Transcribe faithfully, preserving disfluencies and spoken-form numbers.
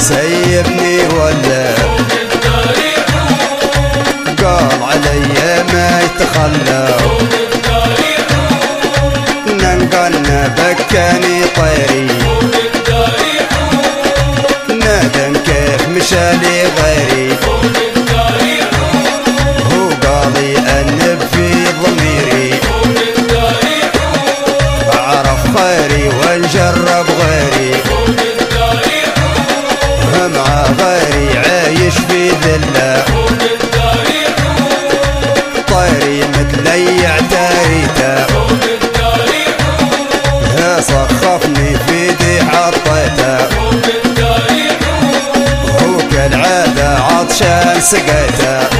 سيبني ولا قال علي ما يتخلى ننقلنا بكاني طيري نادم كيف مشالي غيري هو قالي أنب في ضميري أعرف خيري ونجرب غيري مع غيري عايش في ذلة طيري متلي اعتاريته صخفني في دي حطيته هو كالعادة عطشان سقيته